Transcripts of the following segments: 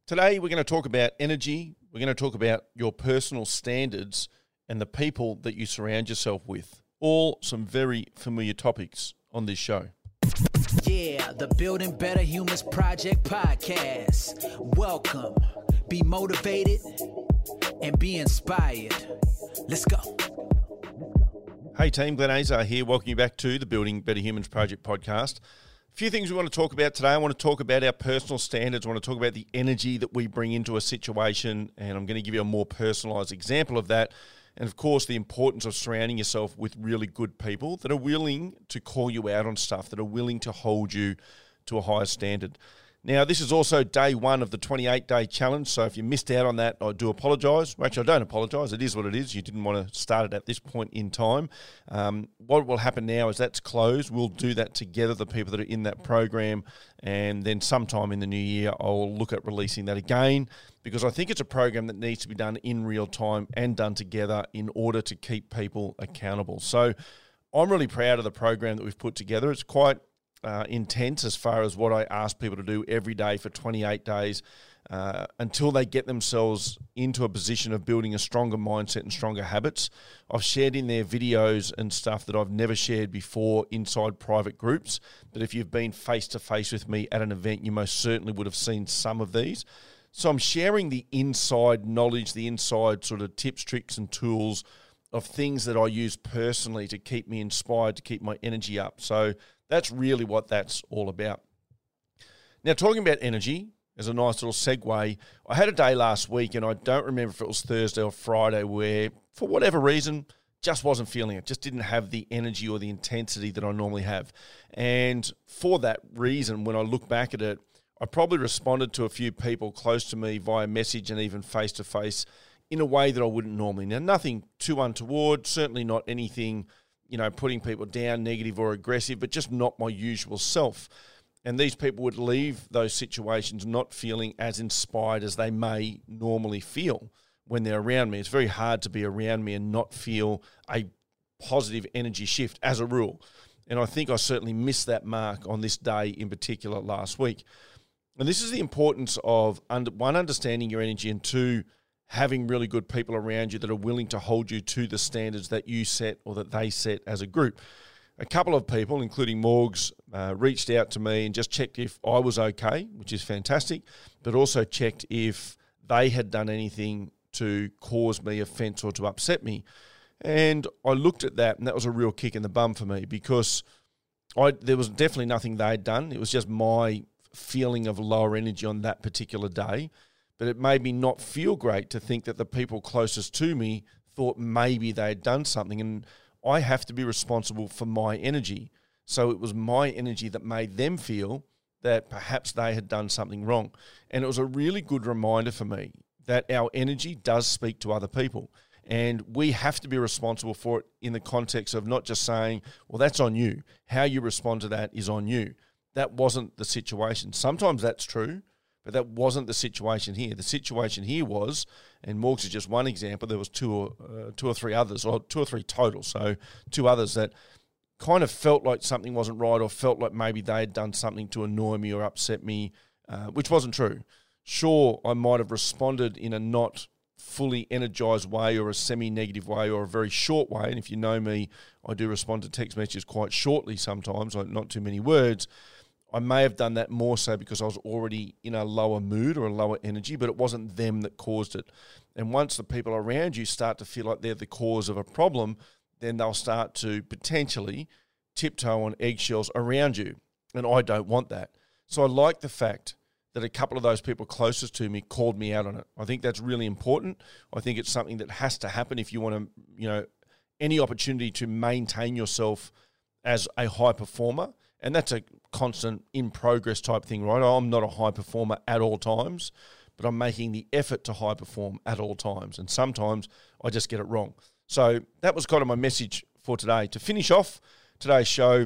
Today, we're going to talk about energy. We're going to talk about your personal standards and the people that you surround yourself with. All some very familiar topics on this show. Yeah, the Building Better Humans Project podcast. Welcome. Be motivated and be inspired. Let's go. Hey team, Glenn Azar here. Welcome you back to the Building Better Humans Project podcast. A few things we want to talk about today. I want to talk about our personal standards. I want to talk about the energy that we bring into a situation, and I'm going to give you a more personalised example of that. And of course, the importance of surrounding yourself with really good people that are willing to call you out on stuff, that are willing to hold you to a higher standard. Now, this is also day one of the 28-day challenge, so if you missed out on that, I do apologise. Well, actually, I don't apologise. It is what it is. You didn't want to start it at this point in time. What will happen now is that's closed. We'll do that together, the people that are in that program, and then sometime in the new year, I'll look at releasing that again, because I think it's a program that needs to be done in real time and done together in order to keep people accountable. So I'm really proud of the program that we've put together. It's quite intense as far as what I ask people to do every day for 28 days until they get themselves into a position of building a stronger mindset and stronger habits. I've shared in there videos and stuff that I've never shared before inside private groups, but if you've been face-to-face with me at an event, you most certainly would have seen some of these. So I'm sharing the inside knowledge, the inside sort of tips, tricks and tools of things that I use personally to keep me inspired, to keep my energy up. So that's really what that's all about. Now, talking about energy as a nice little segue, I had a day last week, and I don't remember if it was Thursday or Friday, where for whatever reason, just wasn't feeling it, just didn't have the energy or the intensity that I normally have. And for that reason, when I look back at it, I probably responded to a few people close to me via message and even face-to-face in a way that I wouldn't normally. Now, nothing too untoward, certainly not anything, putting people down, negative or aggressive, but just not my usual self. And these people would leave those situations not feeling as inspired as they may normally feel when they're around me. It's very hard to be around me and not feel a positive energy shift as a rule. And I think I certainly missed that mark on this day in particular last week. And this is the importance of, one, understanding your energy, and two, having really good people around you that are willing to hold you to the standards that you set or that they set as a group. A couple of people, including Morgs, reached out to me and just checked if I was okay, which is fantastic, but also checked if they had done anything to cause me offence or to upset me. And I looked at that, and that was a real kick in the bum for me, because there was definitely nothing they had done. It was just my feeling of lower energy on that particular day. But it made me not feel great to think that the people closest to me thought maybe they had done something. And I have to be responsible for my energy. So it was my energy that made them feel that perhaps they had done something wrong. And it was a really good reminder for me that our energy does speak to other people. And we have to be responsible for it in the context of not just saying, well, that's on you. How you respond to that is on you. That wasn't the situation. Sometimes that's true, but that wasn't the situation here. The situation here was, and Morgs is just one example, there was two or three others, or two or three total, so two others that kind of felt like something wasn't right, or felt like maybe they had done something to annoy me or upset me, which wasn't true. Sure, I might have responded in a not fully energized way, or a semi-negative way, or a very short way, and if you know me, I do respond to text messages quite shortly sometimes, like not too many words. I may have done that more so because I was already in a lower mood or a lower energy, but it wasn't them that caused it. And once the people around you start to feel like they're the cause of a problem, then they'll start to potentially tiptoe on eggshells around you. And I don't want that. So I like the fact that a couple of those people closest to me called me out on it. I think that's really important. I think it's something that has to happen if you want to, any opportunity to maintain yourself as a high performer. And that's a constant in-progress type thing, right? I'm not a high performer at all times, but I'm making the effort to high perform at all times. And sometimes I just get it wrong. So that was kind of my message for today. To finish off today's show,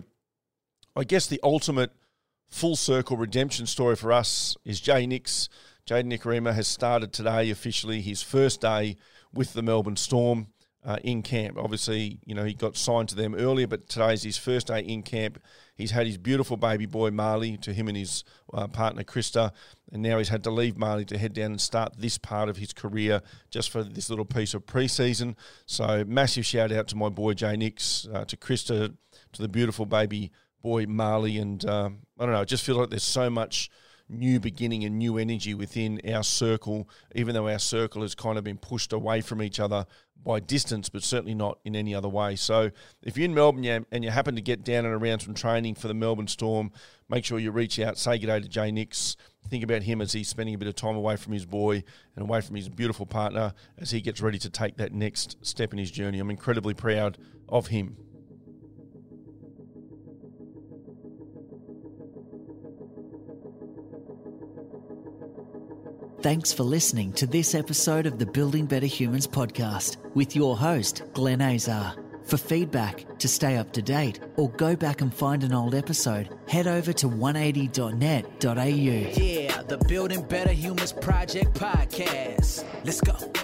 I guess the ultimate full circle redemption story for us is Jay Nix. Jayden Nikorima has started today officially his first day with the Melbourne Storm. in camp. Obviously, he got signed to them earlier, but today's his first day in camp. He's had his beautiful baby boy, Marley, to him and his partner, Krista, and now he's had to leave Marley to head down and start this part of his career just for this little piece of pre-season. So massive shout-out to my boy, Jay Nix, to Krista, to the beautiful baby boy, Marley, and I don't know, I just feel like there's so much new beginning and new energy within our circle, even though our circle has kind of been pushed away from each other by distance, but certainly not in any other way. So if you're in Melbourne and you happen to get down and around some training for the Melbourne Storm, make sure you reach out, say good day to Jay Nix. Think about him as he's spending a bit of time away from his boy and away from his beautiful partner as he gets ready to take that next step in his journey. I'm incredibly proud of him. Thanks for listening to this episode of the Building Better Humans podcast with your host, Glenn Azar. For feedback, to stay up to date, or go back and find an old episode, head over to 180.net.au. Yeah, the Building Better Humans Project podcast. Let's go.